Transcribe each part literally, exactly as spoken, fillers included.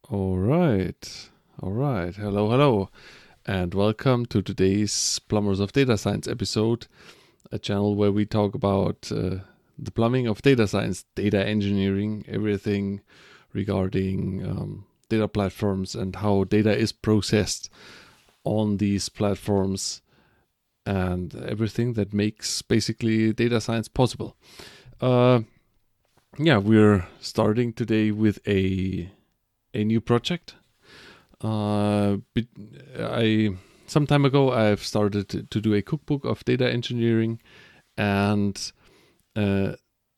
All right. All right. Hello, hello. And welcome to today's Plumbers of Data Science episode, a channel where we talk about uh, the plumbing of data science, data engineering, everything regarding um, data platforms and how data is processed on these platforms and everything that makes basically data science possible. Uh, yeah, we're starting today with a a new project. Uh, I some time ago I've started to, to do a cookbook of data engineering, and uh,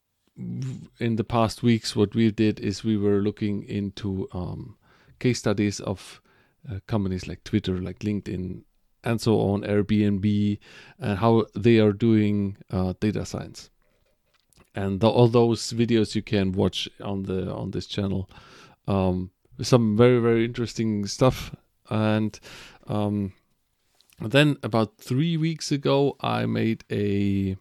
in the past weeks, what we did is we were looking into um, case studies of uh, companies like Twitter, like LinkedIn, and so on, Airbnb, and how they are doing uh, data science. And the, all those videos you can watch on the on this channel. Um, some very very interesting stuff. And um, then about three weeks ago I made a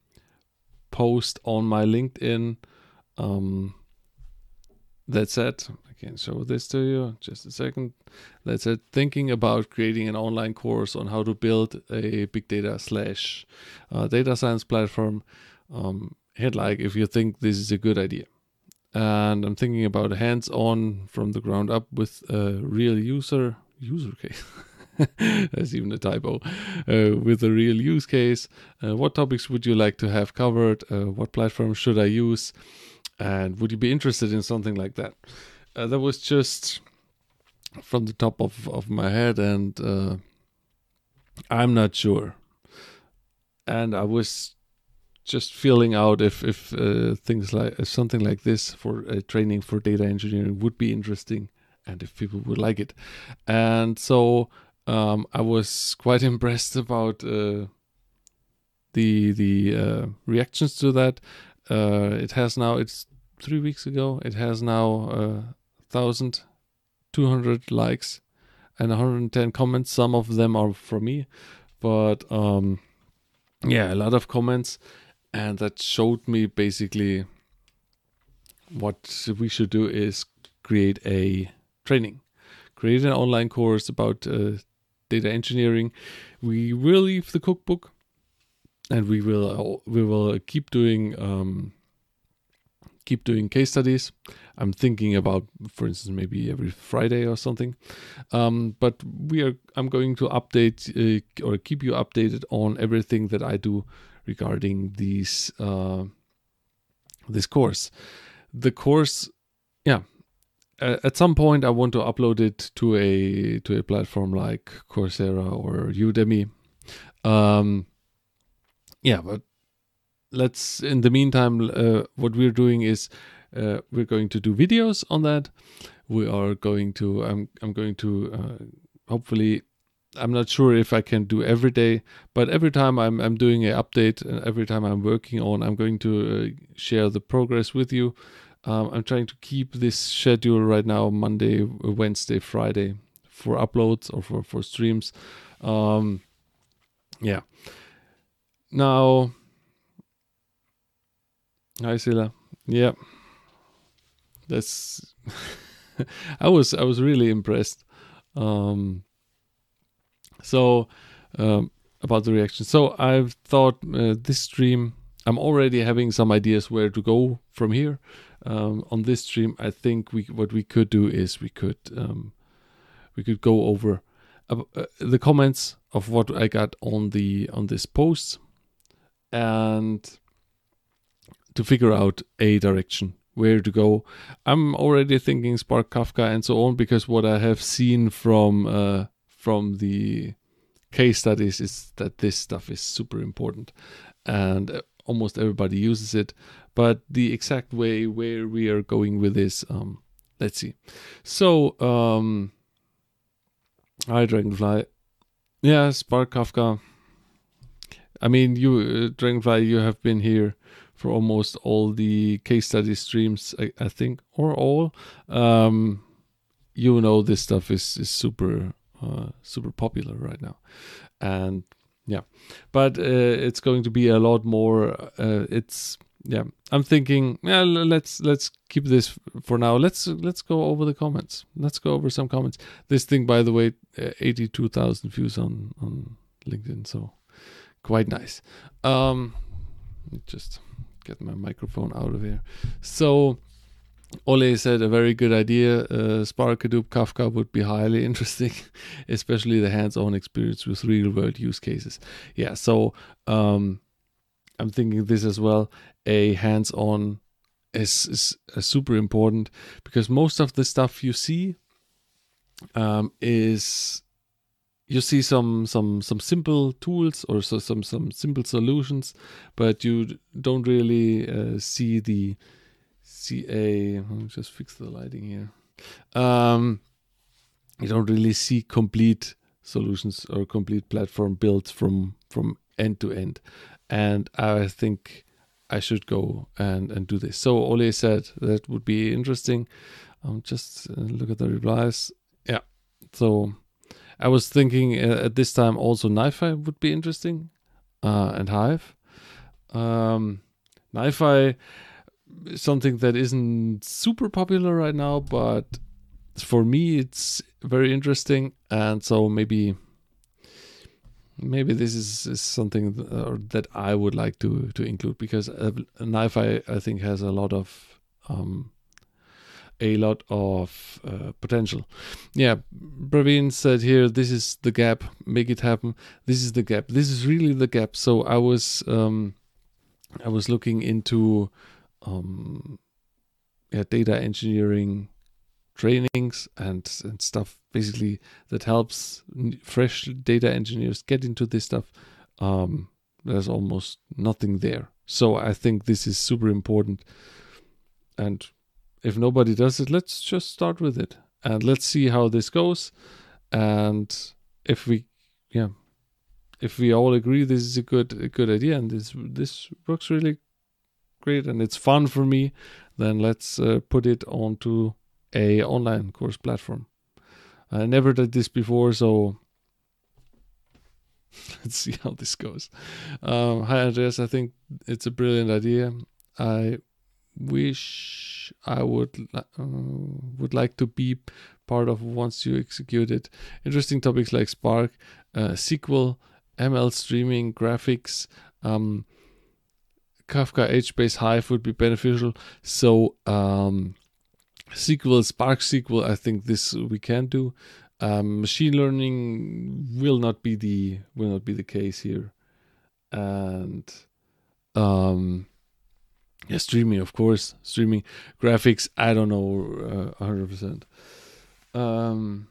post on my LinkedIn um, that said, I can show this to you just a second, that said thinking about creating an online course on how to build a big data slash uh, data science platform. Um, hit like if you think this is a good idea. And I'm thinking about a hands-on from the ground up with a real user user case. That's even a typo. Uh, with a real use case. Uh, what topics would you like to have covered? Uh, what platform should I use? And would you be interested in something like that? Uh, that was just from the top of, of my head, and uh, I'm not sure. And I was just feeling out if if uh, things like if something like this for uh, training for data engineering would be interesting, and if people would like it. And so um, I was quite impressed about uh, the the uh, reactions to that. Uh, it has now it's three weeks ago. It has now uh, thousand two hundred likes and one hundred ten comments. Some of them are from me, but um, yeah, a lot of comments. And that showed me basically what we should do is create a training, create an online course about uh, data engineering. We will leave the cookbook, and we will uh, we will keep doing um, keep doing case studies. I'm thinking about, for instance, maybe every Friday or something. Um, but we are. I'm going to update uh, or keep you updated on everything that I do regarding these uh, this course. The course, yeah. Uh, at some point, I want to upload it to a to a platform like Coursera or Udemy. Um, yeah, but let's. In the meantime, uh, what we're doing is uh, we're going to do videos on that. We are going to. I'm. I'm going to uh, hopefully. I'm not sure if I can do every day, but every time I'm I'm doing an update, and every time I'm working on, I'm going to uh, share the progress with you. Um, I'm trying to keep this schedule right now: Monday, Wednesday, Friday, for uploads or for for streams. Um, yeah. Now, hi Sila. Yeah, that's. I was I was really impressed. Um, So, um, about the reaction. So I've thought uh, this stream, I'm already having some ideas where to go from here. Um, on this stream, I think we what we could do is we could um, we could go over uh, uh, the comments of what I got on the on this post, and to figure out a direction where to go. I'm already thinking Spark Kafka and so on, because what I have seen from uh, from the case studies is that this stuff is super important, and uh, almost everybody uses it. But the exact way where we are going with this, um, let's see. So, um, hi Dragonfly. Yeah, Spark Kafka. I mean, you, uh, Dragonfly, you have been here for almost all the case study streams, I, I think, or all. Um, you know, this stuff is, is super, uh, super popular right now. And yeah, but uh, it's going to be a lot more. Uh, it's yeah, I'm thinking, yeah, l- let's let's keep this for now. Let's let's go over the comments. Let's go over some comments. This thing, by the way, uh, eighty-two thousand views on on LinkedIn, so quite nice. Um, let me just get my microphone out of here. So Ole said a very good idea. Uh, Spark, Hadoop, Kafka would be highly interesting, especially the hands-on experience with real-world use cases. Yeah, so um, I'm thinking this as well. A hands-on is, is uh, super important, because most of the stuff you see um, is you see some some some simple tools or so some some simple solutions, but you don't really uh, see the see a. Let me just fix the lighting here. Um, you don't really see complete solutions or complete platform built from from end to end, and I think I should go and and do this. So Ole said that would be interesting. Um, just uh, look at the replies. Yeah. So I was thinking uh, at this time also NiFi would be interesting, uh, and Hive. Um, NiFi is something that isn't super popular right now, but for me it's very interesting, and so maybe maybe this is, is something th- uh, that I would like to to include, because uh, NiFi I think has a lot of um, a lot of uh, potential. Yeah, Praveen said here, this is the gap, make it happen. This is the gap. This is really the gap. So I was um, I was looking into um, yeah, data engineering trainings and, and stuff basically that helps fresh data engineers get into this stuff. Um, there's almost nothing there. So I think this is super important. And if nobody does it, let's just start with it and let's see how this goes. And if we, yeah, if we all agree this is a good, a good idea and this this works really great and it's fun for me, then let's uh, put it onto a online course platform. I never did this before, so let's see how this goes. Um, hi Andreas, I think it's a brilliant idea. I wish I would uh, would like to be part of once you execute it. Interesting topics like Spark, uh, S Q L, M L streaming, graphics, um, Kafka, HBase, Hive would be beneficial. So um, S Q L, Spark S Q L, I think this we can do. Um, machine learning will not be the will not be the case here, and um, yeah, streaming, of course, streaming, graphics. I don't know, one hundred percent. Um,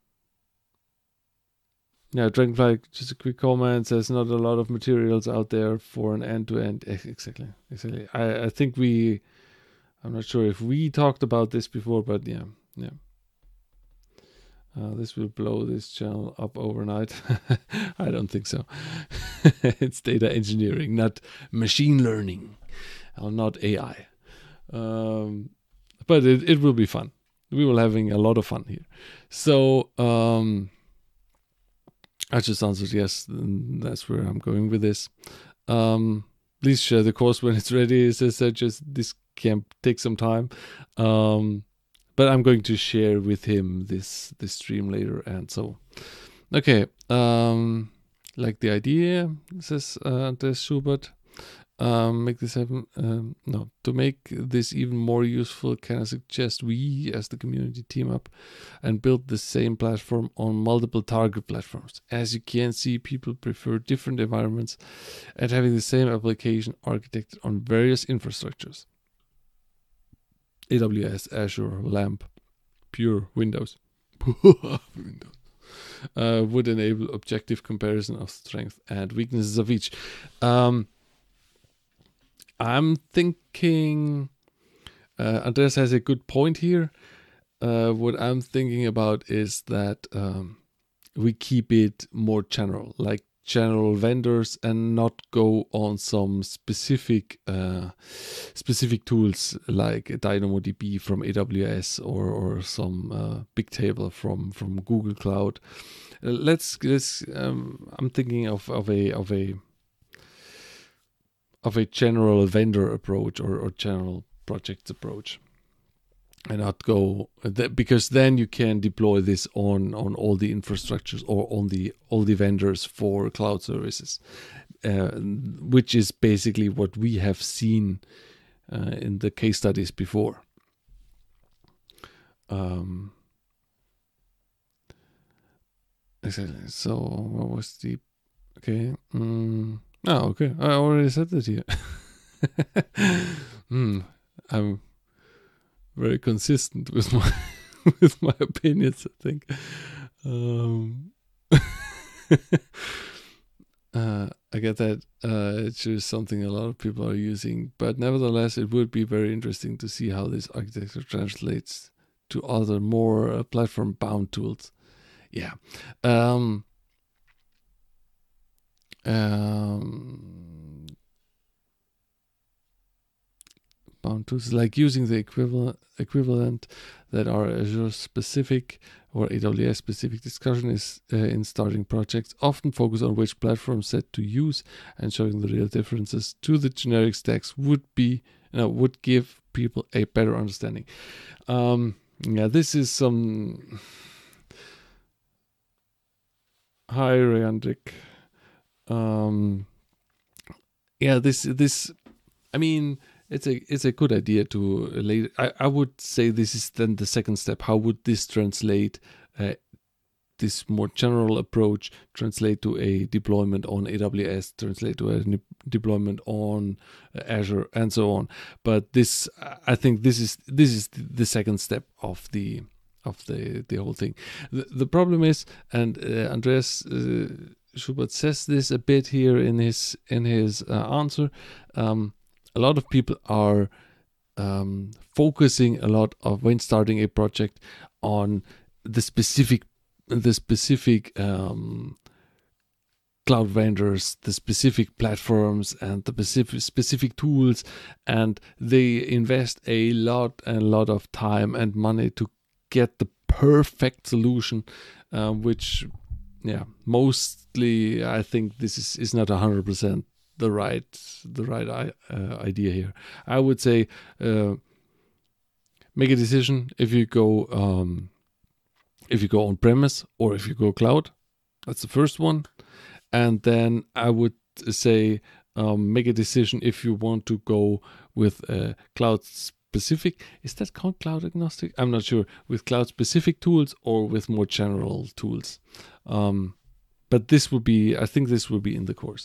yeah, Dragonfly. Just a quick comment. There's not a lot of materials out there for an end-to-end. Exactly, exactly. I I think we. I'm not sure if we talked about this before, but yeah, yeah. Uh, this will blow this channel up overnight. I don't think so. It's data engineering, not machine learning, or not A I. Um, but it, it will be fun. We will having a lot of fun here. So um, I just answered yes. And that's where I'm going with this. Um, please share the course when it's ready. As I said, just this can take some time. Um, But I'm going to share with him this this stream later, and so okay. Um, like the idea, says uh, Andres Schubert. Um, make this happen. Um, no, to make this even more useful, can I suggest we, as the community, team up and build the same platform on multiple target platforms. As you can see, people prefer different environments and having the same application architected on various infrastructures. A W S, Azure, LAMP, Pure, Windows, Windows uh, would enable objective comparison of strengths and weaknesses of each. Um, I'm thinking uh, Andreas has a good point here. Uh, what I'm thinking about is that um, we keep it more general, like general vendors, and not go on some specific uh, specific tools like DynamoDB from A W S or or some uh, Bigtable from from Google Cloud. Uh, let's let's. Um, I'm thinking of of a of a of a general vendor approach or, or general project approach, and not go th- because then you can deploy this on on all the infrastructures or on the all the vendors for cloud services, uh, which is basically what we have seen uh, in the case studies before. Um, exactly. So what was the okay? Mm, oh, okay. I already said that here. Hmm. I'm very consistent with my with my opinions, I think. Um, uh, I get that uh, it's just something a lot of people are using, but nevertheless, it would be very interesting to see how this architecture translates to other more uh, platform-bound tools. Yeah. Um, um, bound tools like using the equivalent equivalent that are Azure specific or A W S specific. Discussion is uh, in starting projects often focus on which platform set to use, and showing the real differences to the generic stacks would be you know, would give people a better understanding. Um, yeah, this is some hi Ryandic. Um, yeah, this this I mean. It's a it's a good idea to later. I, I would say this is then the second step. How would this translate? Uh, this more general approach translate to a deployment on A W S, translate to a deployment on Azure, and so on. But this, I think, this is this is the second step of the of the the whole thing. The, the problem is, and uh, Andreas uh, Schubert says this a bit here in his in his uh, answer. Um, A lot of people are um, focusing a lot of when starting a project on the specific, the specific um, cloud vendors, the specific platforms, and the specific specific tools, and they invest a lot and a lot of time and money to get the perfect solution, uh, which, yeah, mostly I think this is is not a hundred percent the right the right uh, idea here. I would say uh, make a decision if you go um, if you go on premise or if you go cloud. That's the first one, and then I would say um, make a decision if you want to go with uh, cloud specific. Is that called cloud agnostic? I'm not sure. With cloud specific tools or with more general tools. Um, but this will be, I think, this will be in the course.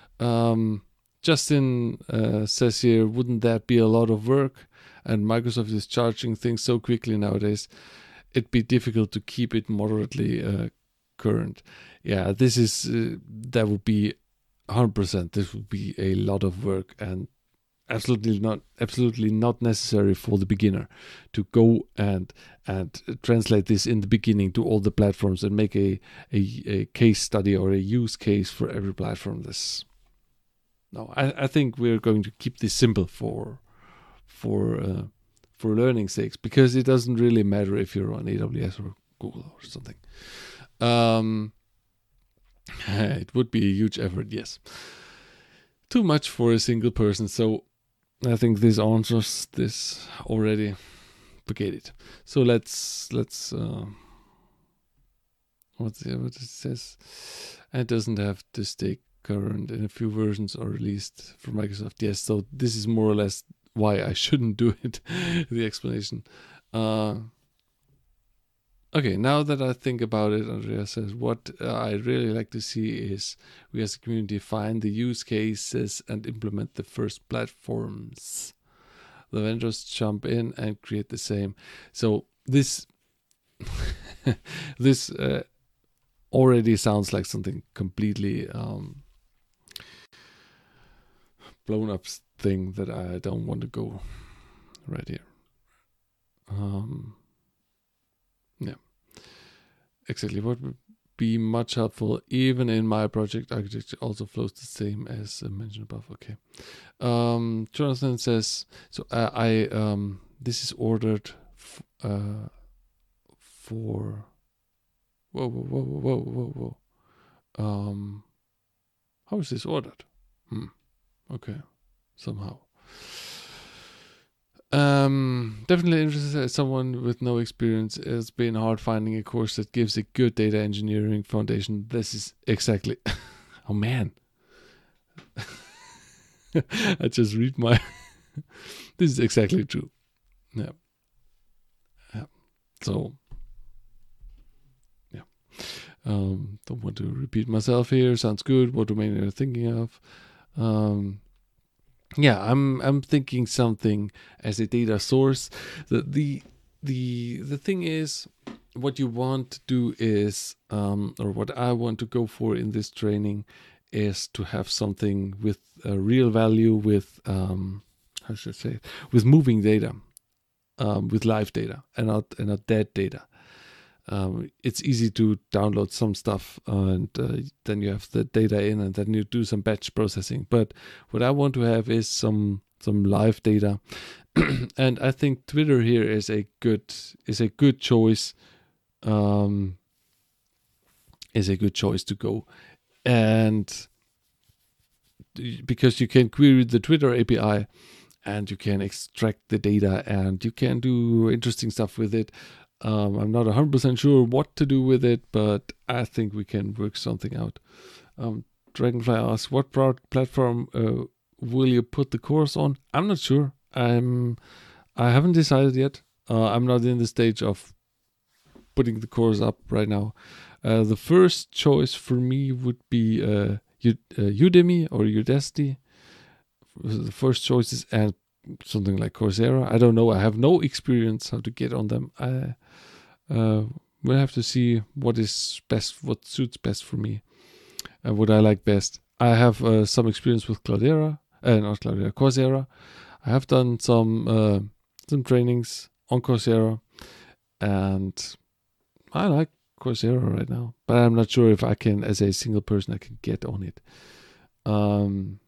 Um, Justin uh, says here, wouldn't that be a lot of work? And Microsoft is charging things so quickly nowadays, it'd be difficult to keep it moderately uh, current. Yeah, this is, uh, that would be one hundred percent. This would be a lot of work and absolutely not, absolutely not necessary for the beginner to go and and translate this in the beginning to all the platforms and make a, a, a case study or a use case for every platform. This No, I, I think we're going to keep this simple for for uh, for learning sakes, because it doesn't really matter if you're on A W S or Google or something. Um, it would be a huge effort, yes. Too much for a single person, so I think this answers this already. Forget it. So let's let's uh, what's the, what it says? It doesn't have to stay current, and a few versions are released from Microsoft. Yes, so this is more or less why I shouldn't do it. The explanation. Uh, okay, now that I think about it, Andrea says, what uh, I really like to see is we as a community find the use cases and implement the first platforms. The vendors jump in and create the same. So this this uh, already sounds like something completely um, blown up thing that I don't want to go right here. Um, yeah, exactly. What would be much helpful, even in my project architecture, also flows the same as uh, mentioned above. Okay. Um, Jonathan says, so uh, I um, this is ordered f- uh, for. Whoa, whoa, whoa, whoa, whoa, whoa. Um, how is this ordered? Hmm. Okay. somehow. Um, definitely interested as someone with no experience. It's been hard finding a course that gives a good data engineering foundation. This is exactly. Oh man. I just read my. This is exactly true. Yeah. Yeah. So. Yeah. Um, don't want to repeat myself here. Sounds good. What domain are you thinking of? Um, yeah, I'm I'm thinking something as a data source. The the the the thing is, what you want to do is, um, or what I want to go for in this training, is to have something with a real value, with um, how should I say, it? With moving data, um, with live data, and not and not dead data. Um, it's easy to download some stuff and uh, then you have the data in and then you do some batch processing. But what I want to have is some some live data, and I think Twitter here is a good is a good choice. Um, is a good choice to go, and because you can query the Twitter A P I and you can extract the data and you can do interesting stuff with it. Um, I'm not one hundred percent sure what to do with it, but I think we can work something out. Um, Dragonfly asks, what platform uh, will you put the course on? I'm not sure. I'm, I haven't decided yet. Uh, I'm not in the stage of putting the course up right now. Uh, the first choice for me would be uh, U- uh, Udemy or Udacity. The first choices, and something like Coursera. I don't know. I have no experience how to get on them. I uh, we'll have to see what is best, what suits best for me, and what I like best. I have uh, some experience with Cloudera, uh, not Cloudera, Coursera. I have done some uh, some trainings on Coursera, and I like Coursera right now. But I'm not sure if I can, as a single person, I can get on it. Um,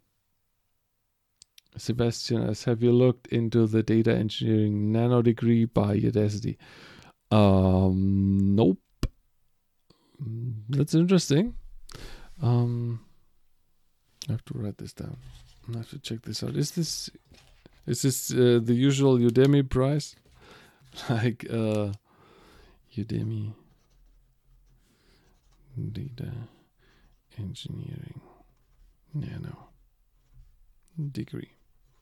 Sebastian asks, have you looked into the data engineering nano degree by Udacity? Um, nope. That's interesting. Um, I have to write this down. I have to check this out. Is this is this uh, the usual Udemy price? Like uh, Udemy data engineering nano degree.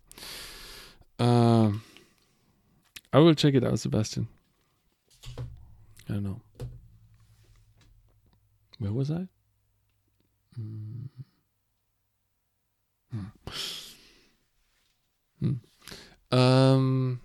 Um, I will check it out, Sebastian. I don't know. Where was I? Mm. Hmm. Hmm. Um.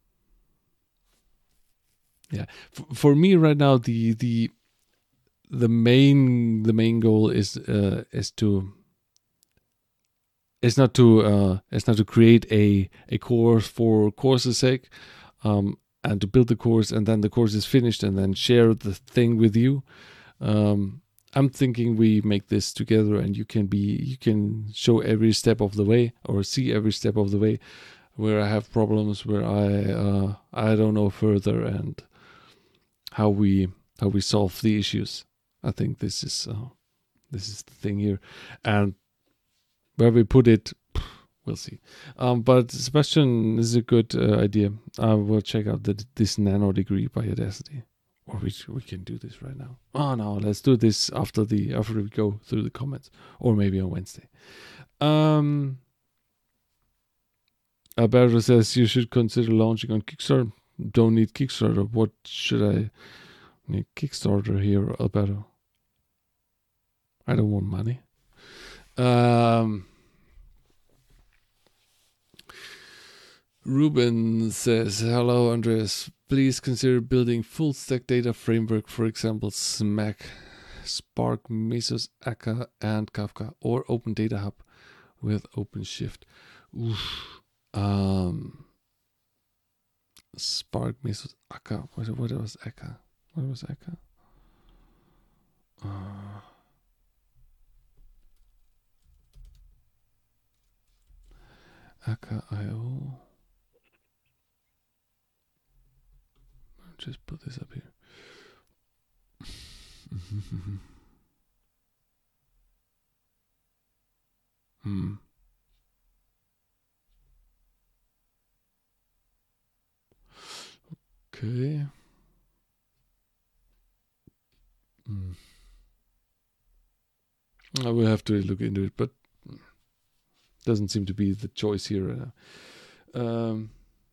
Yeah. F- for me right now, the the the main the main goal is uh, is to is not to uh, is not to create a a course for course's sake, um, and to build the course and then the course is finished and then share the thing with you. Um, I'm thinking we make this together and you can be you can show every step of the way or see every step of the way where I have problems, where I uh, I don't know further, and how we how we solve the issues. I think this is uh, this is the thing here, and where we put it, we'll see. Um, but Sebastian, this is a good uh, idea. I will check out the, this nano degree by Udacity, or we we can do this right now. Oh no, let's do this after the after we go through the comments, or maybe on Wednesday. Um, Alberto says you should consider launching on Kickstarter. Don't need Kickstarter. What should I need Kickstarter here, Alberto? I don't want money. Um, Ruben says, hello, Andreas. Please consider building full stack data framework, for example, SMAC, Spark, Mesos, Akka, and Kafka, or Open Data Hub with OpenShift. Oof. Um, Spark, Mesos, Akka. What, what was Akka? What was Akka? Uh, Akka dot I O. Just put this up here. hmm. Okay. Mm. I will have to look into it, but doesn't seem to be the choice here. Uh, um,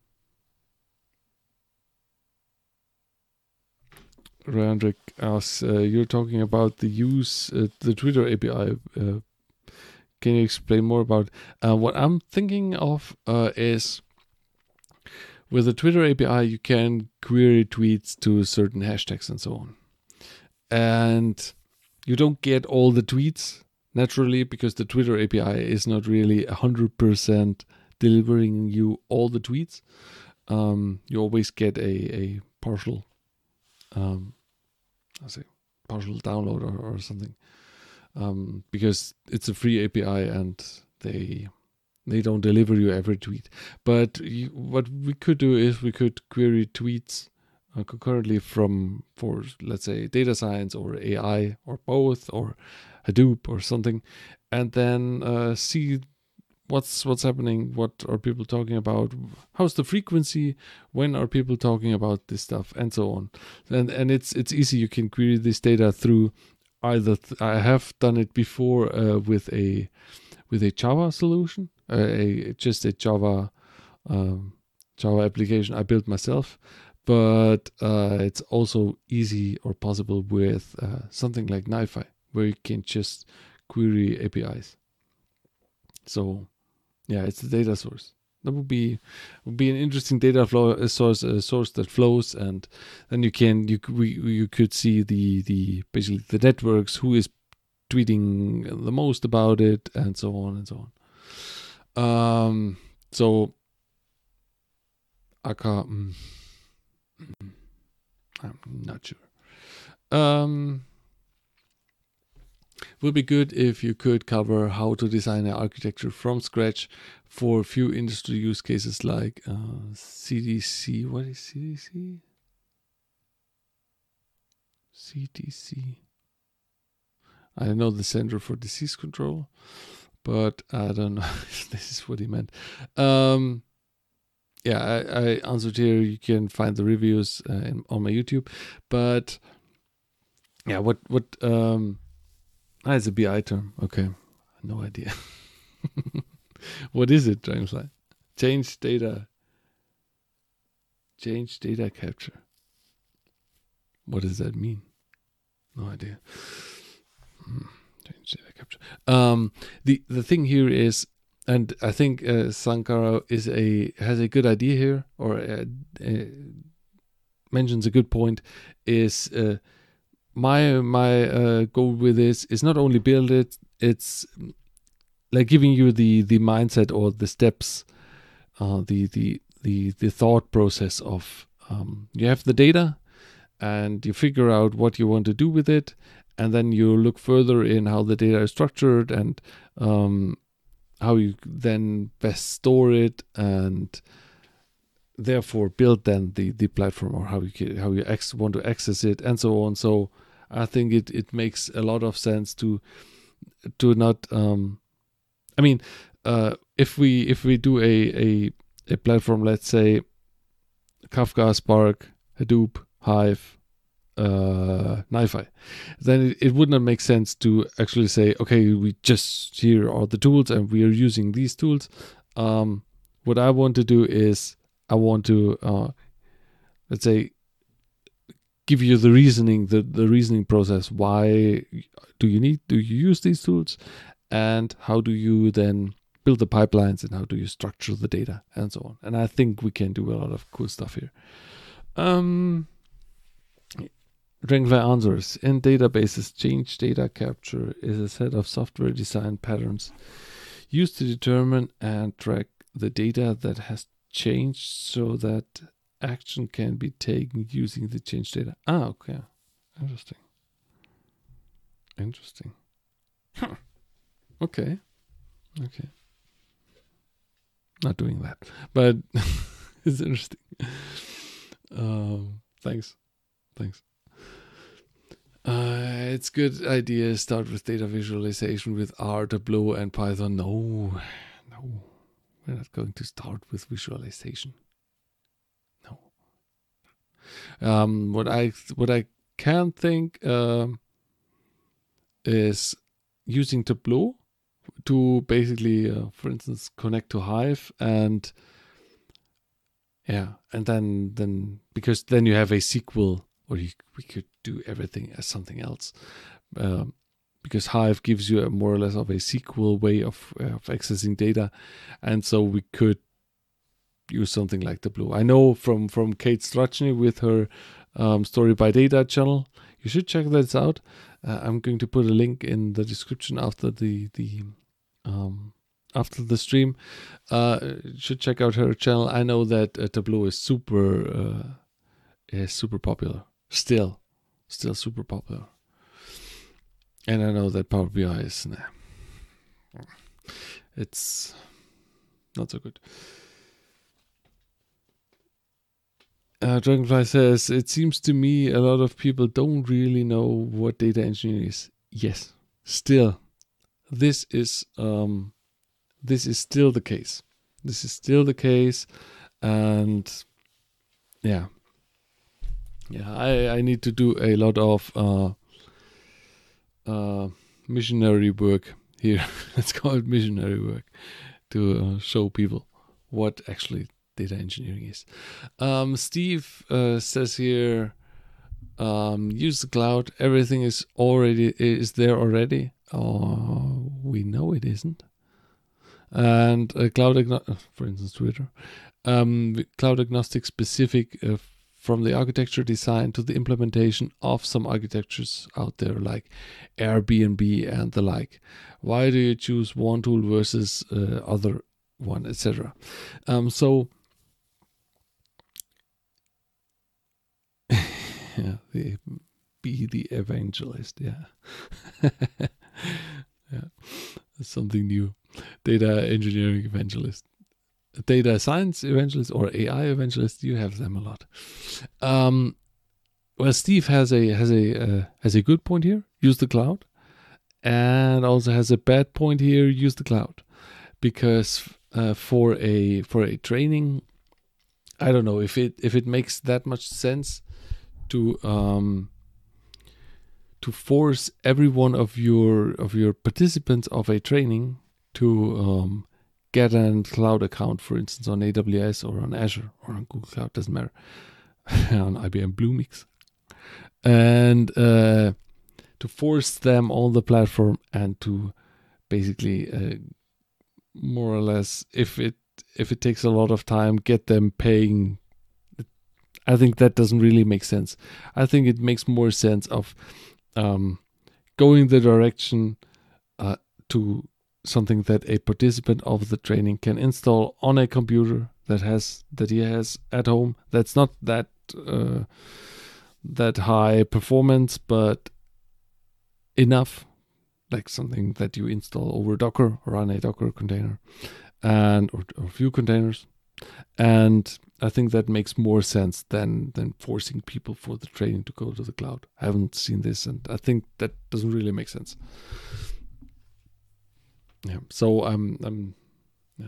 Randrick asks, uh, you're talking about the use, uh, the Twitter A P I. Uh, can you explain more about uh, what I'm thinking of uh, is with the Twitter A P I, you can query tweets to certain hashtags and so on. And you don't get all the tweets naturally because the Twitter A P I is not really one hundred percent delivering you all the tweets. Um, you always get a, a partial um, I say partial download or, or something um, because it's a free A P I and they they don't deliver you every tweet. But you, what we could do is we could query tweets uh, concurrently from, for let's say, data science or A I or both or Hadoop or something, and then uh, see what's what's happening, what are people talking about, how's the frequency, when are people talking about this stuff, and so on. And and it's it's easy. You can query this data through either. Th- I have done it before uh, with a with a Java solution, uh, a just a Java um, Java application I built myself. But uh, it's also easy or possible with uh, something like NiFi, where you can just query A P Is. So, yeah, it's the data source. That would be would be an interesting data flow a source a source that flows, and then you can you we, you could see the the basically the networks, who is tweeting the most about it, and so on and so on. Um, so, Aka, mm, mm, I'm not sure. Um, would be good if you could cover how to design an architecture from scratch for a few industry use cases like uh, C D C. What is C D C? C D C. I know the Center for Disease Control, but I don't know if this is what he meant. Um, yeah, I, I answered here. You can find the reviews uh, in, on my YouTube. But yeah, what what um, ah, it's a B I term. Okay, no idea. What is it, Dragonfly? Change data. Change data capture. What does that mean? No idea. Hmm. Change data capture. Um, the the thing here is, and I think uh, Sankara is a has a good idea here, or uh, uh, mentions a good point. Is uh, my my uh, goal with this is not only build it; it's like giving you the the mindset or the steps, uh, the the the the thought process of um, you have the data, and you figure out what you want to do with it, and then you look further in how the data is structured and um, how you then best store it, and therefore build then the, the platform, or how you can, how you ex- want to access it, and so on. So I think it, it makes a lot of sense to to not. Um, I mean, uh, if we if we do a, a a platform, let's say Kafka, Spark, Hadoop, Hive, uh, NiFi, then it, it would not make sense to actually say, okay, we just here are the tools and we are using these tools. Um, what I want to do is I want to, uh, let's say, give you the reasoning, the, the reasoning process. Why do you need, do you use these tools? And how do you then build the pipelines, and how do you structure the data, and so on. And I think we can do a lot of cool stuff here. Um, Dragonfly answers, in databases, change data capture is a set of software design patterns used to determine and track the data that has changed so that action can be taken using the change data. Ah, okay. Interesting. Interesting. Huh. Okay. Okay. Not doing that, but it's interesting. Um, thanks. Thanks. Uh, it's good idea. Start with data visualization with R, Tableau, and Python. No, no, we're not going to start with visualization. No. Um, what I what I can think um, is using Tableau to basically, uh, for instance, connect to Hive, and yeah, and then then because then you have a S Q L, or you, we could do everything as something else, um, because Hive gives you a more or less of a S Q L way of of accessing data, and so we could use something like Tableau. I know from from Kate Strachny with her um, Story by Data channel. You should check that out. Uh, I'm going to put a link in the description after the the um, after the stream. Uh, you should check out her channel. I know that uh, Tableau is super uh, is super popular still, still super popular, and I know that Power B I is nah, it's not so good. Uh, Dragonfly says, it seems to me a lot of people don't really know what data engineering is. Yes, still, this is um, this is still the case. This is still the case, and yeah, yeah, I, I need to do a lot of uh, uh, missionary work here. Let's call it missionary work to uh, show people what actually data engineering is. Um, Steve uh, says here, um, use the cloud. Everything is already is there already. Oh, we know it isn't. And uh, cloud, agno- for instance, Twitter, um, cloud agnostic specific uh, from the architecture design to the implementation of some architectures out there like Airbnb and the like. Why do you choose one tool versus uh, other one, et cetera. Um, so. Yeah, the, be the evangelist. Yeah, yeah, that's something new. Data engineering evangelist, data science evangelist, or A I evangelist. You have them a lot. Um, well, Steve has a has a uh, has a good point here. Use the cloud, and also has a bad point here. Use the cloud, because uh, for a for a training, I don't know if it if it makes that much sense to um, to force every one of your of your participants of a training to um, get a cloud account, for instance, on A W S or on Azure or on Google Cloud, doesn't matter, on I B M Bluemix, and uh, to force them on the platform and to basically uh, more or less, if it if it takes a lot of time, get them paying. I think that doesn't really make sense. I think it makes more sense of um, going the direction uh, to something that a participant of the training can install on a computer that has that he has at home. That's not that uh, that high performance, but enough, like something that you install over Docker or on a Docker container, and or, or a few containers. And I think that makes more sense than than forcing people for the training to go to the cloud. I haven't seen this, and I think that doesn't really make sense. Yeah. So I'm um, yeah.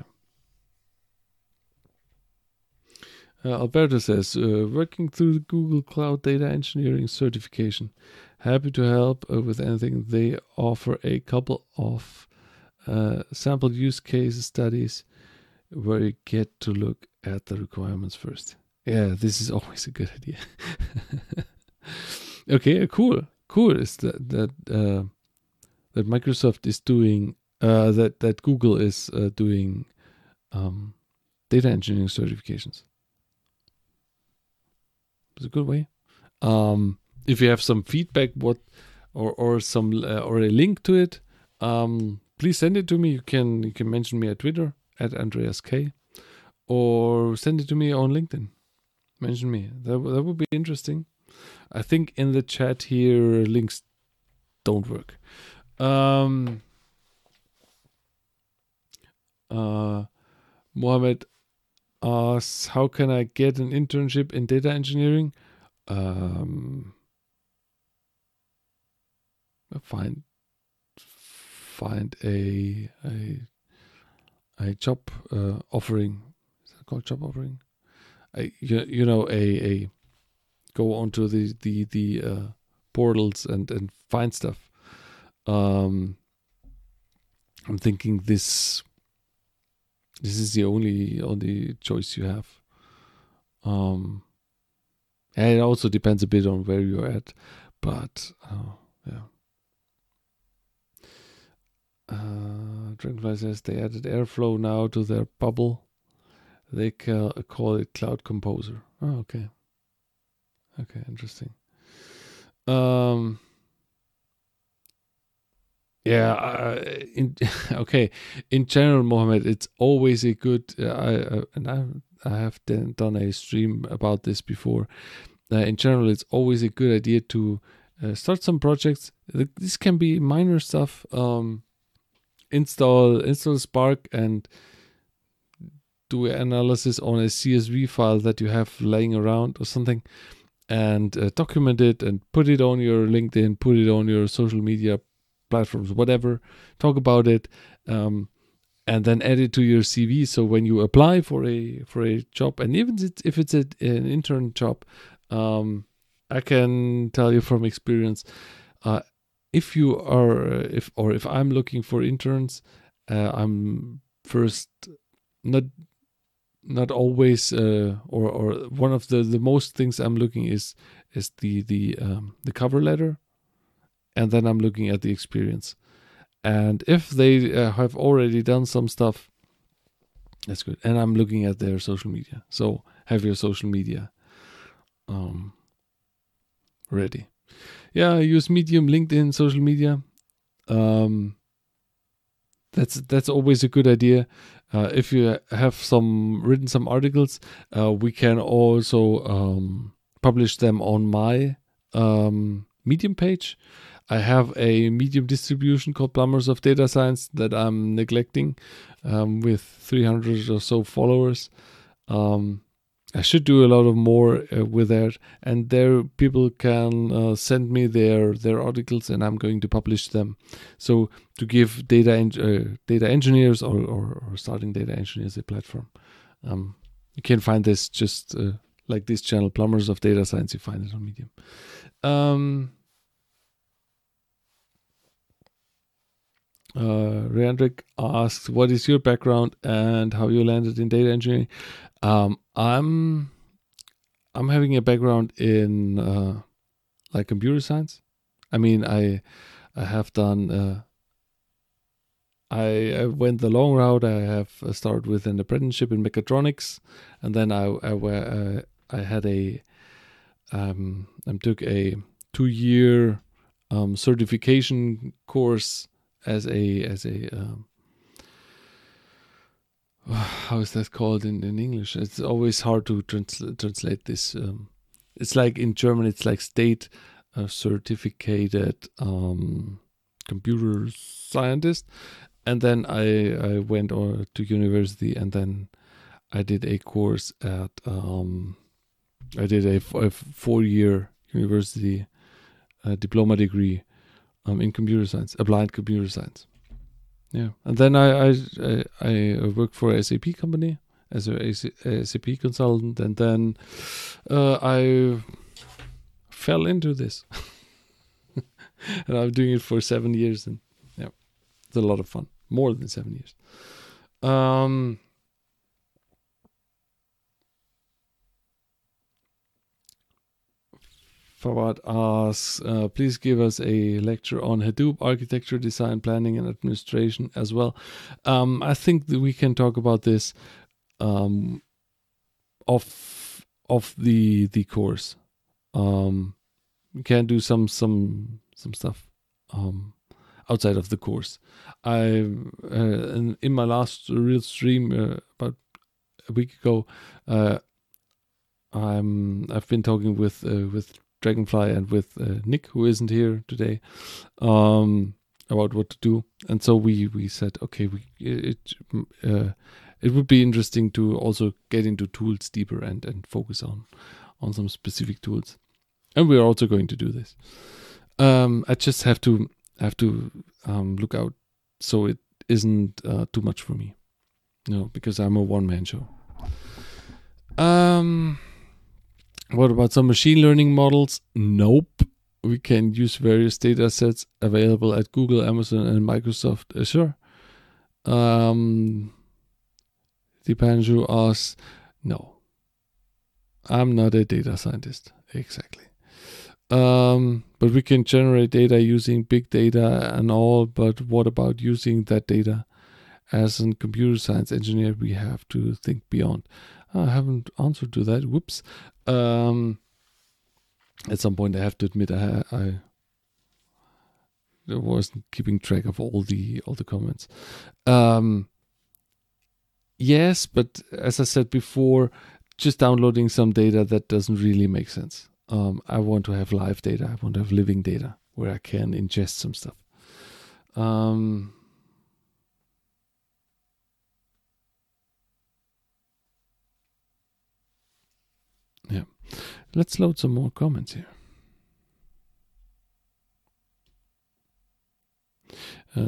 Uh, Alberto says, uh, working through the Google Cloud Data Engineering certification. Happy to help uh, with anything. They offer a couple of uh, sample use case studies where you get to look at the requirements first. Yeah, this is always a good idea. Okay, cool, cool. Is that that uh, that Microsoft is doing uh, that that Google is uh, doing um, data engineering certifications. It's a good way. Um, if you have some feedback, what or or some uh, or a link to it, um, please send it to me. You can you can mention me at Twitter at Andreas K, or send it to me on LinkedIn. Mention me. That that would be interesting. I think in the chat here links don't work. Um, uh, Mohammed asks, how can I get an internship in data engineering? Um, find find a a a job uh, offering. Is that called job offering? A, you, you know a a go onto the the the uh, portals and and find stuff. Um, I'm thinking this this is the only only choice you have. Um, and it also depends a bit on where you're at, but uh, yeah. Uh, Dragonfly says they added Airflow now to their bubble. They ca- call it Cloud Composer. Oh, okay. Okay, interesting. Um, yeah. Uh, in okay. In general, Mohammed, it's always a good. Uh, I uh, and I I have done, done a stream about this before. Uh, in general, it's always a good idea to uh, start some projects. This can be minor stuff. Um, install install Spark and do analysis on a C S V file that you have laying around or something, and uh, document it and put it on your LinkedIn, put it on your social media platforms, whatever. Talk about it, um, and then add it to your C V. So when you apply for a for a job, and even if it's a, an intern job, um, I can tell you from experience, uh, if you are if or if I'm looking for interns, uh, I'm first not. Not always, uh, or or one of the, the most things I'm looking is is the the um, the cover letter, and then I'm looking at the experience. And if they uh, have already done some stuff, that's good. And I'm looking at their social media. So have your social media um, ready. Yeah, I use Medium, LinkedIn, social media. Um, that's that's always a good idea. Uh, if you have some written some articles, uh, we can also um, publish them on my um, Medium page. I have a Medium distribution called Plumbers of Data Science that I'm neglecting um, with three hundred or so followers. Um, I should do a lot of more uh, with that, and there people can uh, send me their their articles, and I'm going to publish them. So to give data en- uh, data engineers or, or, or starting data engineers a platform, um, you can find this just uh, like this channel, Plumbers of Data Science. You find it on Medium. Um, uh, Reandrick asked, "What is your background and how you landed in data engineering?" Um, I'm I'm having a background in uh, like computer science. I mean, I I have done. Uh, I, I went the long route. I have started with an apprenticeship in mechatronics, and then I I, uh, I had a um, I took a two year um, certification course as a as a um, how is that called in, in English? It's always hard to trans- translate this. Um, it's like in German, it's like state uh, certificated um, computer scientist. And then I, I went uh, to university, and then I did a course at, um, I did a, f- a four year university uh, diploma degree um, in computer science, applied computer science. Yeah, and then I I I, I worked for a S A P company as a S A P consultant, and then uh, I fell into this, and I'm doing it for seven years, and yeah, it's a lot of fun, more than seven years. Um, Fawad asks, uh, please give us a lecture on Hadoop architecture, design, planning, and administration as well. Um, I think that we can talk about this um, off of the the course. Um, we can do some some some stuff um, outside of the course. I uh, in, in my last real stream uh, about a week ago, uh, I'm I've been talking with uh, with Dragonfly and with uh, Nick, who isn't here today, um, about what to do. And so we we said, okay, we it uh, it would be interesting to also get into tools deeper and and focus on on some specific tools. And we're also going to do this. Um, I just have to have to um, look out so it isn't uh, too much for me, you know, because I'm a one man show. Um. What about some machine learning models? Nope. We can use various data sets available at Google, Amazon, and Microsoft Azure. Um, Dipanju asks, no, I'm not a data scientist. Exactly. Um, but we can generate data using big data and all, but what about using that data? As a computer science engineer, we have to think beyond. I haven't answered to that. Whoops. Um, at some point, I have to admit I, I wasn't keeping track of all the all the comments. Um, yes, but as I said before, just downloading some data that doesn't really make sense. Um, I want to have live data. I want to have living data where I can ingest some stuff. Um, yeah, let's load some more comments here. Uh,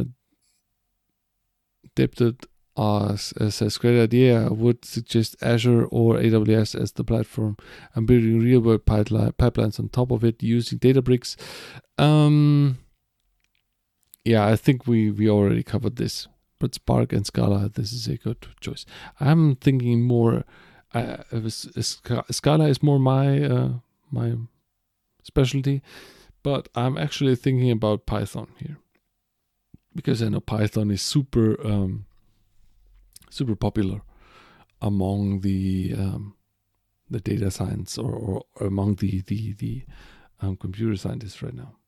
Dipted asks, uh, says, great idea. I would suggest Azure or A W S as the platform. I'm building real-world pipeline, pipelines on top of it using Databricks. Um, yeah, I think we, we already covered this. But Spark and Scala, this is a good choice. I'm thinking more. Uh, Scala is more my uh, my specialty, but I'm actually thinking about Python here, because I know Python is super um, super popular among the um, the data science or, or among the the the um, computer scientists right now.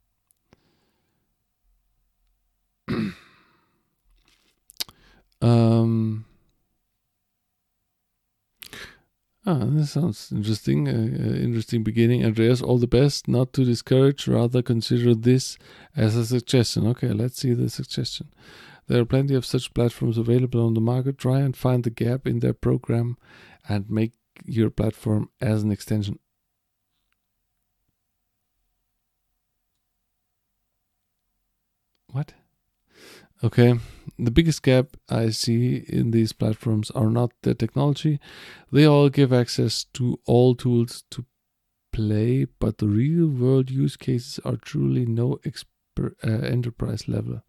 um, ah, this sounds interesting. Uh, uh, interesting beginning, Andreas. All the best. Not to discourage, rather consider this as a suggestion. Okay, let's see the suggestion. There are plenty of such platforms available on the market. Try and find the gap in their program and make your platform as an extension. What? Okay. The biggest gap I see in these platforms are not the technology. They all give access to all tools to play, but the real world use cases are truly no exper- uh, enterprise level.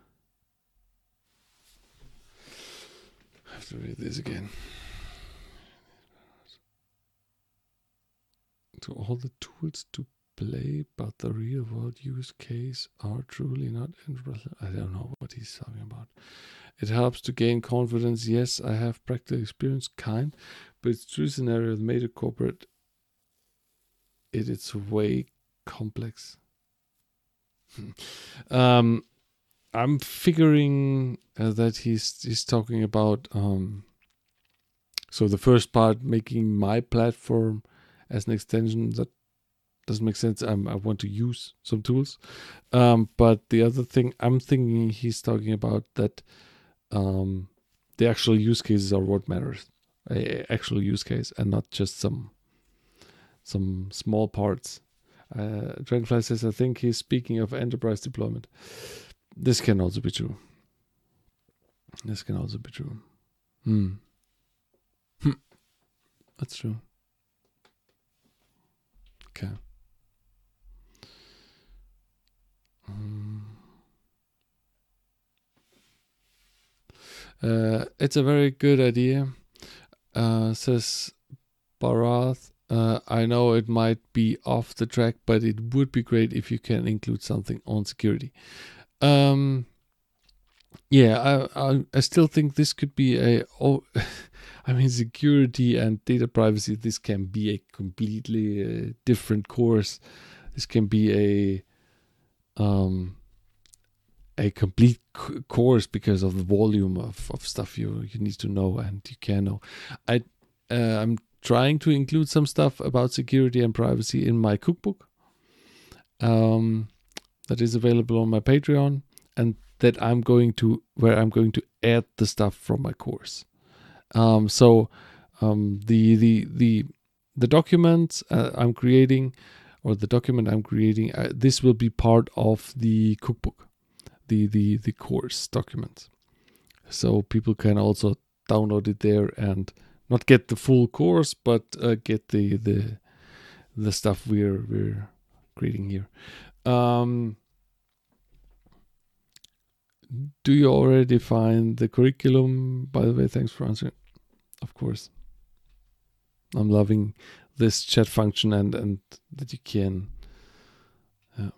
I have to read this again. To all the tools to play, but the real world use case are truly not enterprise. I don't know what he's talking about. It helps to gain confidence. Yes, I have practical experience, kind, but it's true scenario that made it corporate. It is way complex. um, I'm figuring uh, that he's he's talking about um. So the first part, making my platform as an extension, that doesn't make sense. I'm, I want to use some tools. Um, but the other thing I'm thinking he's talking about that um, the actual use cases are what matters. A actual use case and not just some some small parts. Uh, Dragonfly says, I think he's speaking of enterprise deployment. This can also be true. This can also be true. Hmm. Hmm. That's true. Okay. Um, uh, it's a very good idea, uh, says Barath. Uh, I know it might be off the track, but it would be great if you can include something on security. Um, yeah, I, I I still think this could be a. Oh, I mean, security and data privacy. This can be a completely uh, different course. This can be a um a complete c- course because of the volume of, of stuff you you need to know and you can know. I uh, I'm trying to include some stuff about security and privacy in my cookbook. Um, that is available on my Patreon, and that I'm going to where I'm going to add the stuff from my course. Um, so um, the the the the documents uh, I'm creating, or the document I'm creating, uh, this will be part of the cookbook, the the the course document. So people can also download it there and not get the full course, but uh, get the the the stuff we're we're creating here. Um, do you already find the curriculum? By the way, thanks for answering. Of course, I'm loving this chat function and and that you can. Yeah.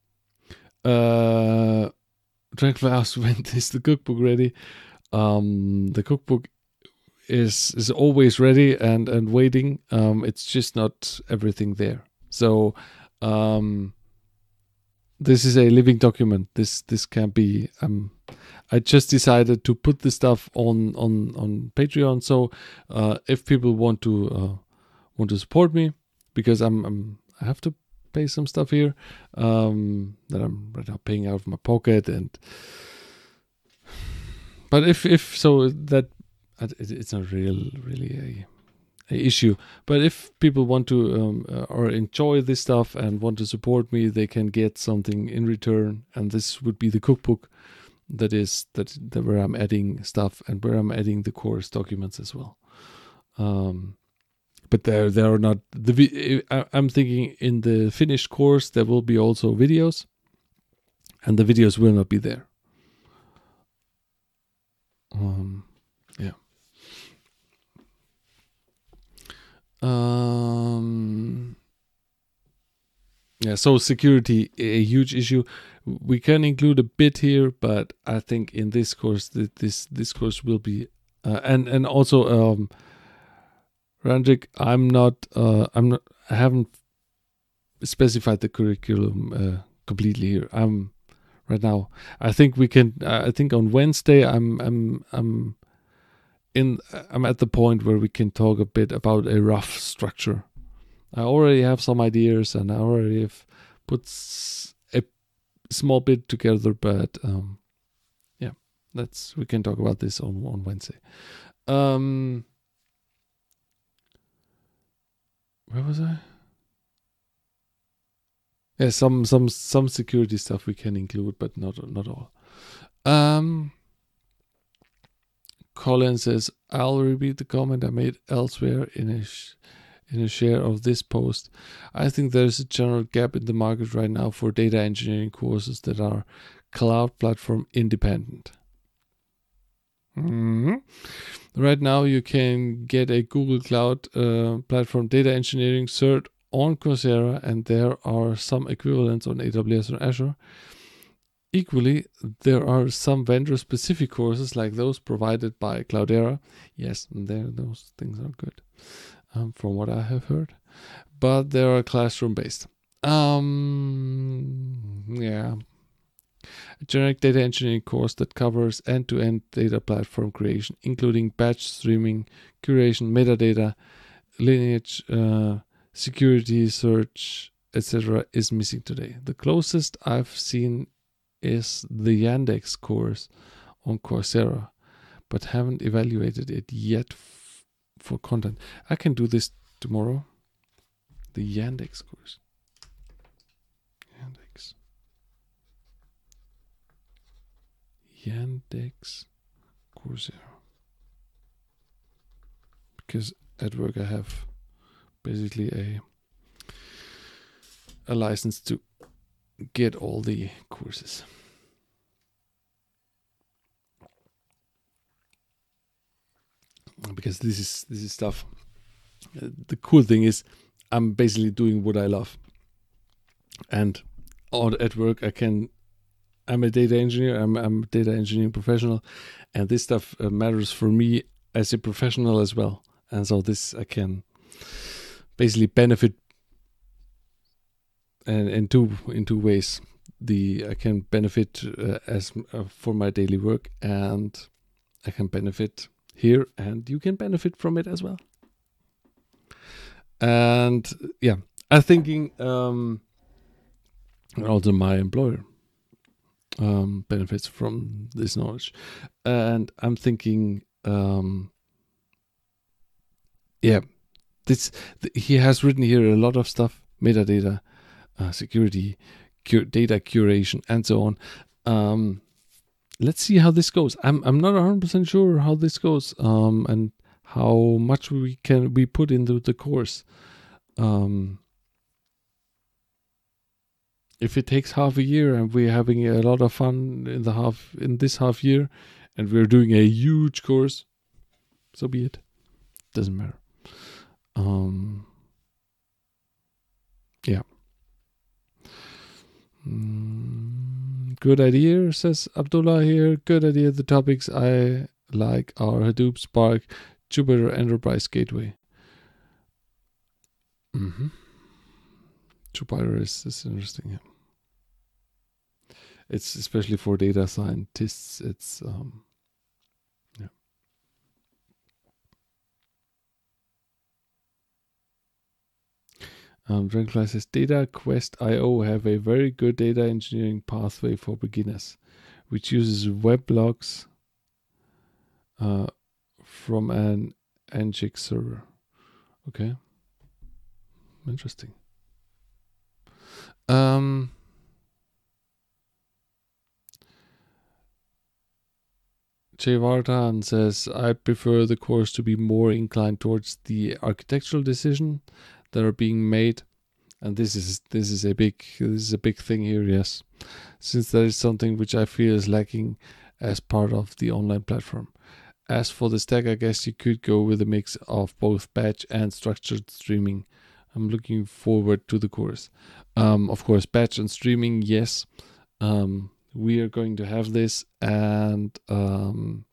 Uh, Tranquil asked, when is the cookbook ready? Um, the cookbook is is always ready and and waiting. Um, it's just not everything there. So, um, this is a living document. This this can be. Um, I just decided to put the stuff on on on Patreon. So, uh, if people want to uh, want to support me, because I'm, I'm I have to pay some stuff here um, that I'm right now paying out of my pocket, and but if if so that it's not real really a, a issue. But if people want to um, uh, or enjoy this stuff and want to support me, they can get something in return, and this would be the cookbook. That is that, that where I'm adding stuff and where I'm adding the course documents as well. Um, but there there are not the I'm thinking in the finished course there will be also videos, and the videos will not be there. Um, yeah. Um, yeah. So security, a huge issue. We can include a bit here, but I think in this course, this this course will be, uh, and and also, um, Ranjik, I'm not, uh, I'm not, I haven't specified the curriculum uh, completely here. I'm right now. I think we can. I think on Wednesday, I'm, I'm, I'm in. I'm at the point where we can talk a bit about a rough structure. I already have some ideas, and I already have put a small bit together, but um, yeah, that's we can talk about this on on Wednesday. Um, where was I? Yeah, some some some security stuff we can include, but not not all. Um, Colin says, "I'll repeat the comment I made elsewhere in a sh- in a share of this post. I think there's a general gap in the market right now for data engineering courses that are cloud platform independent. Mm-hmm. Right now, you can get a Google Cloud uh, Platform Data Engineering cert on Coursera, and there are some equivalents on A W S or Azure. Equally, there are some vendor-specific courses like those provided by Cloudera. Yes, those things are good, um, from what I have heard. But they are classroom-based. Um, yeah. A generic data engineering course that covers end-to-end data platform creation, including batch streaming, curation, metadata, lineage, uh, security, search, et cetera, is missing today. The closest I've seen is the Yandex course on Coursera, but haven't evaluated it yet f- for content. I can do this tomorrow. The Yandex course. Yandex. Yandex Coursera. Because at work I have basically a a license to get all the courses. Because this is this is stuff. Uh, the cool thing is I'm basically doing what I love. And on, at work I can I'm a data engineer, I'm, I'm a data engineering professional, and this stuff uh, matters for me as a professional as well. And so this I can basically benefit and in two in two ways. The I can benefit uh, as uh, for my daily work, and I can benefit here, and you can benefit from it as well. And yeah, I'm thinking um, also my employer um, benefits from this knowledge, and I'm thinking, um, yeah, this th- he has written here a lot of stuff, metadata, uh, security, cur- data curation, and so on. Um, let's see how this goes. I'm I'm not one hundred percent sure how this goes, um, and how much we can we put into the course. Um, if it takes half a year and we're having a lot of fun in the half in this half year, and we're doing a huge course, so be it. Doesn't matter. Um, yeah. Mm, good idea, says Abdullah here. Good idea. The topics I like are Hadoop, Spark, Jupyter Enterprise Gateway. Mm-hmm. Jupyter is, is interesting. Yeah. It's especially for data scientists. It's um, yeah. Um, Dragonfly says Data Quest dot io have a very good data engineering pathway for beginners, which uses weblogs uh, from an Nginx server. Okay, interesting. Um, Jay Vartan says, I prefer the course to be more inclined towards the architectural decision that are being made. And this is this is a big this is a big thing here, yes. Since that is something which I feel is lacking as part of the online platform. As for the stack, I guess you could go with a mix of both batch and structured streaming. I'm looking forward to the course. Um, of course, batch and streaming, yes. Um, we are going to have this, and um,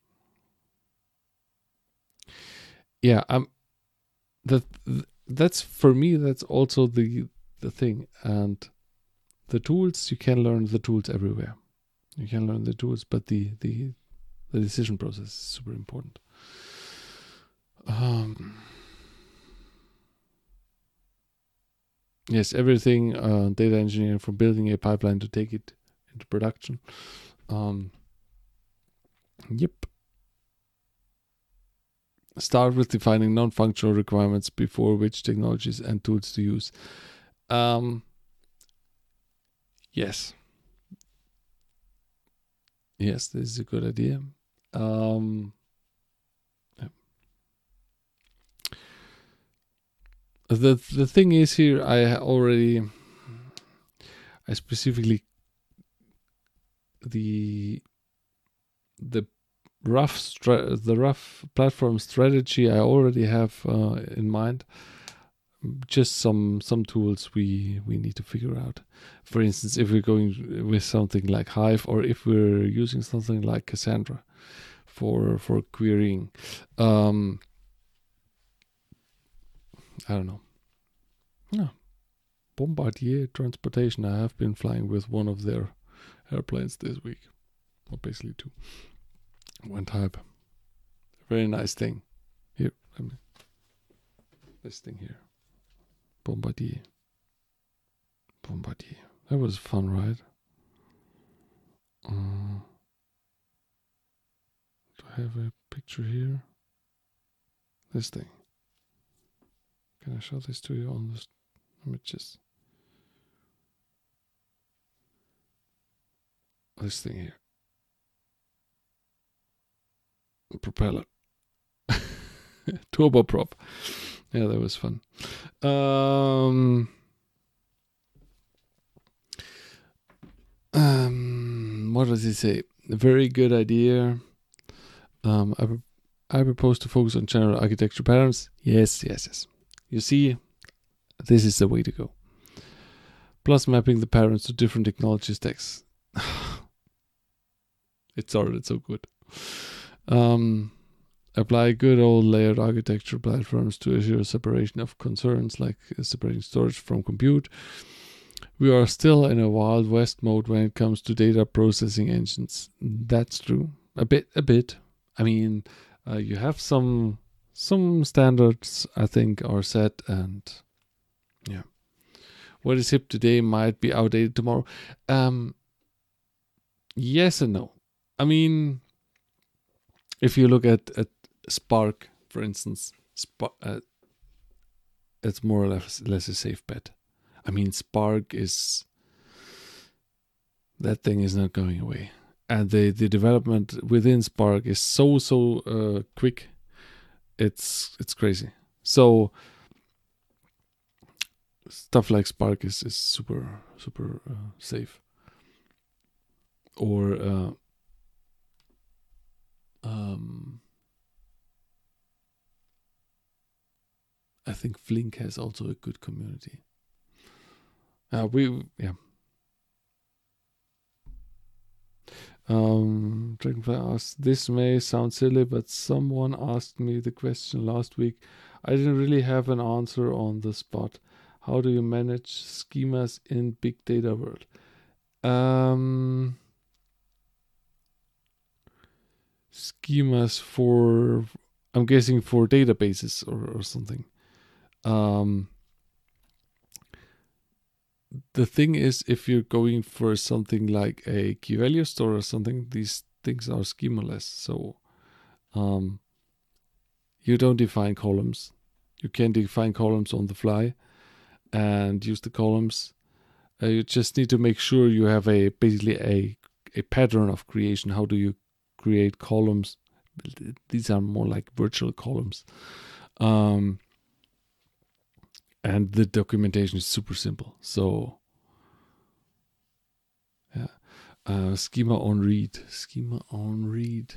yeah, I'm that that's for me. That's also the the thing, and the tools you can learn the tools everywhere. You can learn the tools, but the the the decision process is super important. Um, yes, everything uh, data engineering, from building a pipeline to take it into production. Um, yep. Start with defining non-functional requirements before which technologies and tools to use. Um, yes. Yes, this is a good idea. Um, yeah. The the thing is here, I already, I specifically the the rough stra- the rough platform strategy I already have uh, in mind. Just some some tools we we need to figure out. For instance, if we're going with something like Hive, or if we're using something like Cassandra for for querying. Um, I don't know. Yeah. Bombardier Transportation. I have been flying with one of their airplanes this week. Or basically two. One type. Very nice thing. Here, let me. This thing here. Bombardier. Bombardier. That was fun, right? Uh, do I have a picture here? This thing. Can I show this to you on the images? This thing here. Propeller. Turboprop. Yeah, that was fun. Um, um, what does he say? A very good idea. Um, I, I propose to focus on general architecture patterns. Yes, yes, yes. You see, this is the way to go. Plus mapping the patterns to different technology stacks. It started so good. Um, apply good old layered architecture platforms to assure separation of concerns, like separating storage from compute. We are still in a Wild West mode when it comes to data processing engines. That's true. A bit, a bit. I mean, uh, you have some some standards, I think, are set, and yeah, what is hip today might be outdated tomorrow. Um, yes and no. I mean, if you look at, at Spark, for instance, Spark, uh, it's more or less, less a safe bet. I mean, Spark is, that thing is not going away. And the, the development within Spark is so, so uh, quick. It's it's crazy. So stuff like Spark is, is super, super uh, safe. Or uh, um, I think Flink has also a good community. Uh, we, yeah. Um, Dragonfly asks, this may sound silly, but someone asked me the question last week. I didn't really have an answer on the spot. How do you manage schemas in big data world? Um, schemas for, I'm guessing for databases or, or something. Um, the thing is, if you're going for something like a key value store or something, these things are schemaless. So um, you don't define columns. You can define columns on the fly and use the columns. Uh, you just need to make sure you have a basically a a pattern of creation. How do you create columns? These are more like virtual columns. Um, and the documentation is super simple. So yeah, uh, schema on read, schema on read.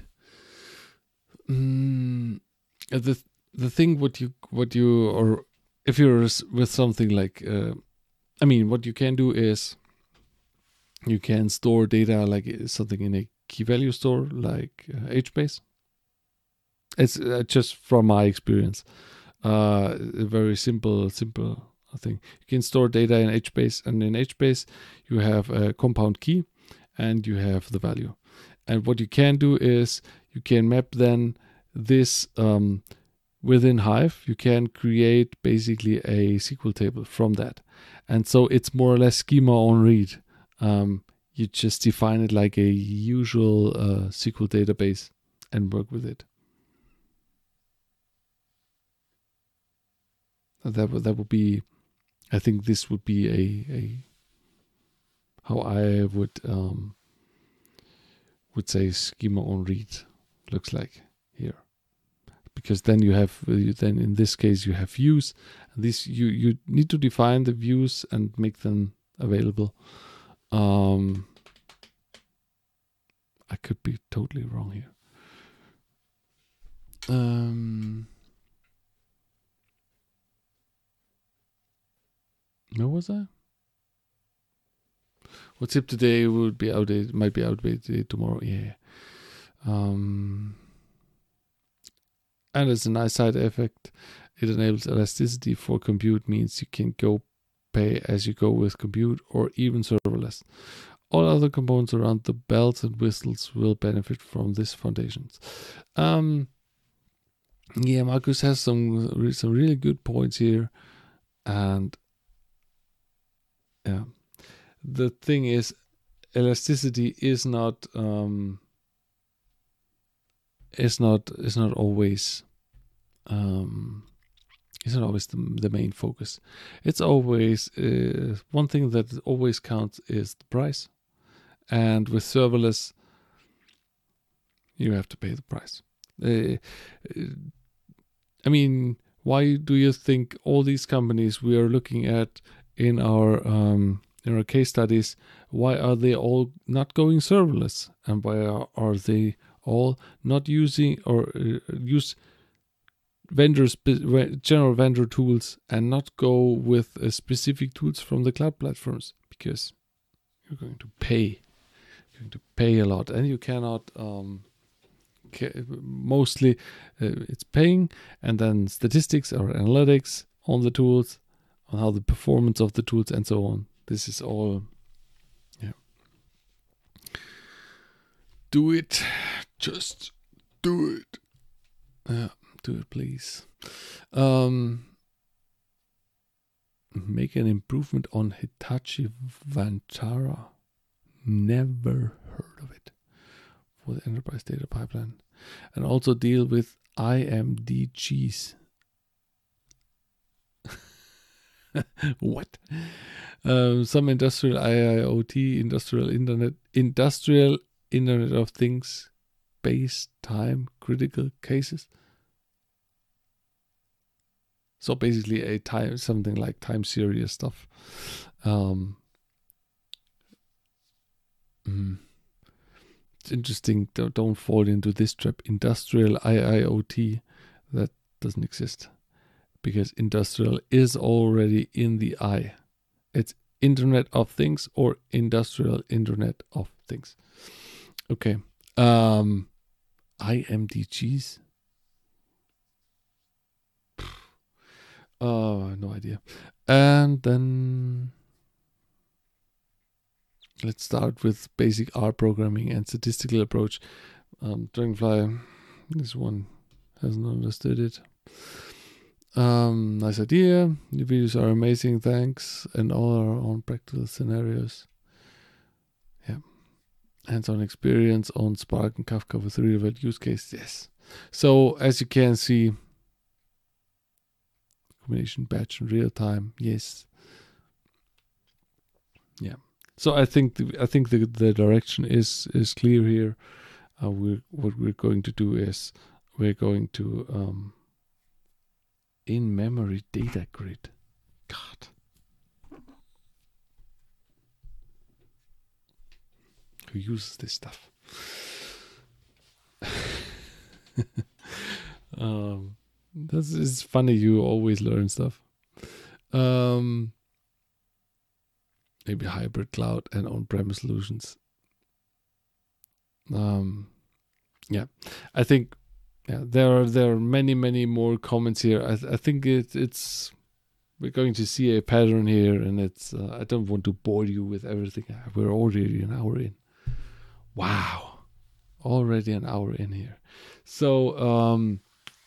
Mm, the the thing what you what you or if you're with something like, uh, I mean, what you can do is you can store data like something in a key value store like uh, HBase. It's uh, just from my experience, uh, a very simple simple thing. You can store data in HBase, and in HBase you have a compound key, and you have the value. And what you can do is you can map then this um, within Hive. You can create basically a S Q L table from that. And so it's more or less schema on read. Um, you just define it like a usual uh, S Q L database and work with it. That would, that would be, I think this would be a, a how I would um, would say schema on read looks like here. Because then you have, then in this case you have views. And this you you need to define the views and make them available. Um, I could be totally wrong here. Um, where was I? What's up today would be outdated, might be outdated tomorrow. Yeah. Um, and as a nice side effect, it enables elasticity for compute, means you can go pay as you go with compute or even serverless. All other components around the bells and whistles will benefit from this foundations. Um, yeah, Marcus has some some really good points here, and yeah, the thing is, elasticity is not um, is not is not always um, is not always the, the main focus. It's always uh, one thing that always counts is the price, and with serverless, you have to pay the price. Uh, I mean, why do you think all these companies we are looking at in our um, in our case studies, why are they all not going serverless, and why are, are they all not using or uh, use vendors, general vendor tools, and not go with uh, specific tools from the cloud platforms? Because you're going to pay, you're going to pay a lot, and you cannot. Um, mostly, uh, it's paying, and then statistics or analytics on the tools, on how the performance of the tools, and so on. This is all. Yeah. Do it, just do it. Yeah. Do it, please. Um, make an improvement on Hitachi Vantara. Never heard of it. For the enterprise data pipeline. And also deal with I M D Gs. What? Um, some industrial I I O T, industrial internet, industrial Internet of Things, base time critical cases. So basically a time, something like time series stuff. Um, mm, it's interesting. Don't, don't fall into this trap. Industrial I I O T, that doesn't exist, because industrial is already in the I. It's Internet of Things or Industrial Internet of Things. Okay. Um, I M D Gs? Oh, no idea. And then let's start with basic R programming and statistical approach. Um, Dragonfly, this one hasn't understood it. Um, nice idea. Your videos are amazing, thanks. And all are on practical scenarios. Yeah. Hands-on experience on Spark and Kafka with real-world use case. Yes. So as you can see, combination batch and real time. Yes. Yeah. So I think the, I think the the direction is is clear here. Uh, we what we're going to do is we're going to um, in-memory data grid. God. Who uses this stuff? um, this is funny. You always learn stuff. Um, maybe hybrid cloud and on-premise solutions. Um, yeah, I think yeah there are there are many many more comments here. I th- I think it, it's we're going to see a pattern here, and it's uh, I don't want to bore you with everything. We're already an hour in. Wow, already an hour in here. So um,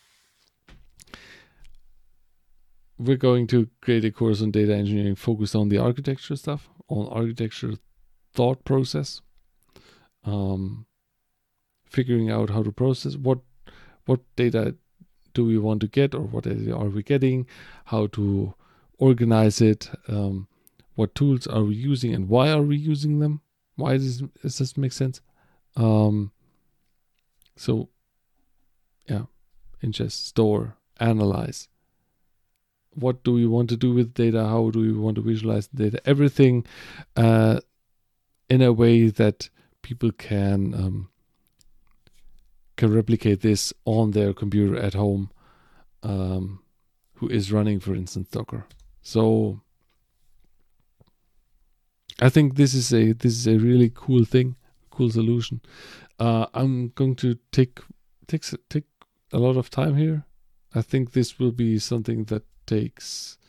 we're going to create a course on data engineering focused on the architecture stuff, on architecture thought process. Um, figuring out how to process what what data do we want to get, or what data are we getting, how to organize it, um, what tools are we using, and why are we using them? Why does, does this make sense? Um, so, yeah, ingest, store, analyze. What do we want to do with data? How do we want to visualize the data? Everything uh, in a way that people can um, can replicate this on their computer at home, um, who is running, for instance, Docker. So I think this is a this is a really cool thing, cool solution. Uh, I'm going to take take take a lot of time here. I think this will be something that takes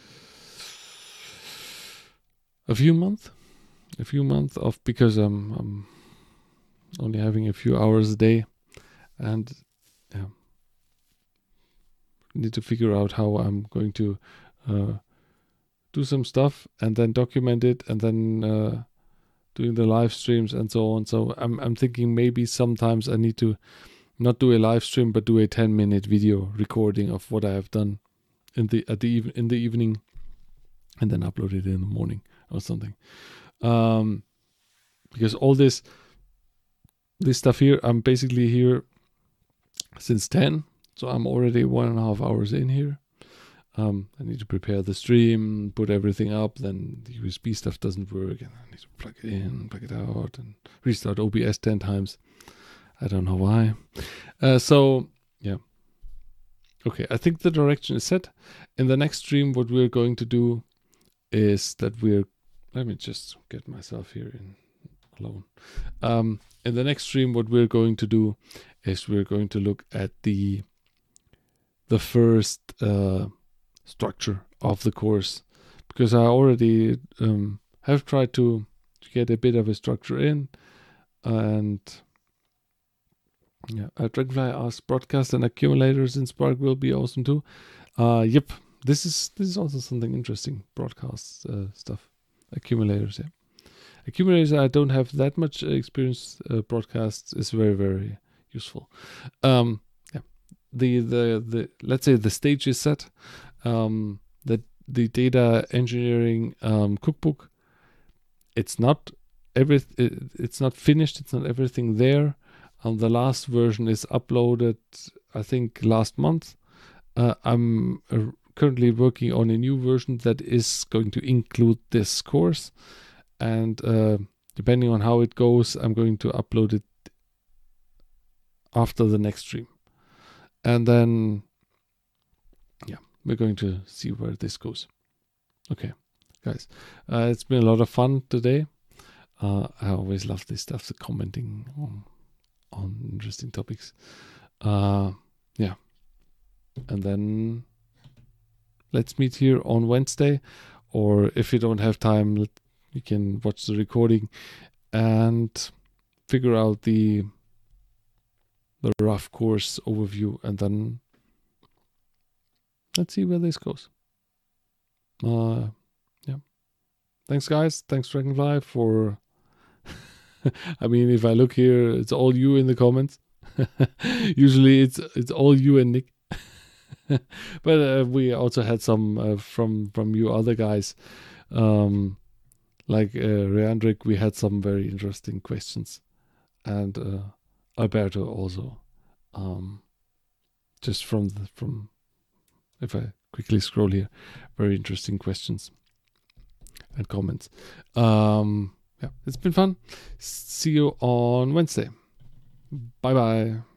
a few months, a few months of because I'm I'm only having a few hours a day, and yeah, need to figure out how I'm going to uh, do some stuff and then document it, and then uh, doing the live streams and so on. So I'm I'm thinking maybe sometimes I need to not do a live stream, but do a ten minute video recording of what I have done in the at the in the evening, and then upload it in the morning or something. Um, because all this this stuff here, I'm basically here since ten, so I'm already one and a half hours in here. Um, I need to prepare the stream, put everything up, then the U S B stuff doesn't work, and I need to plug it in, plug it out, and restart O B S ten times. I don't know why. Uh, so, yeah. Okay, I think the direction is set. In the next stream, what we're going to do is that we're... Let me just get myself here in alone. Um, in the next stream, what we're going to do is we're going to look at the the first... Uh, structure of the course, because I already um, have tried to, to get a bit of a structure in, and yeah, uh, Dragonfly asked broadcast and accumulators in Spark will be awesome too. Uh, yep, this is this is also something interesting. Broadcast uh, stuff, accumulators. Yeah, accumulators. I don't have that much experience. Uh, broadcasts is very very useful. Um, yeah, the the the let's say the stage is set. Um, that the data engineering um, cookbook, it's not every it, it's not finished. It's not everything there. Um, the last version is uploaded, I think, last month. Uh, I'm uh, currently working on a new version that is going to include this course, and uh, depending on how it goes, I'm going to upload it after the next stream. And then, yeah, we're going to see where this goes. Okay, guys, uh, it's been a lot of fun today. Uh, I always love this stuff, the commenting on, on interesting topics. Uh, yeah, and then let's meet here on Wednesday, or if you don't have time, you can watch the recording and figure out the the rough course overview, and then let's see where this goes. Uh, yeah. Thanks, guys. Thanks, Dragonfly, for... I mean, if I look here, it's all you in the comments. Usually it's it's all you and Nick. But uh, we also had some uh, from, from you other guys. Um, like uh, Reandric, we had some very interesting questions. And... Uh, Alberto also, um, just from the, from, if I quickly scroll here, very interesting questions and comments. Um, yeah, it's been fun. See you on Wednesday. Bye bye.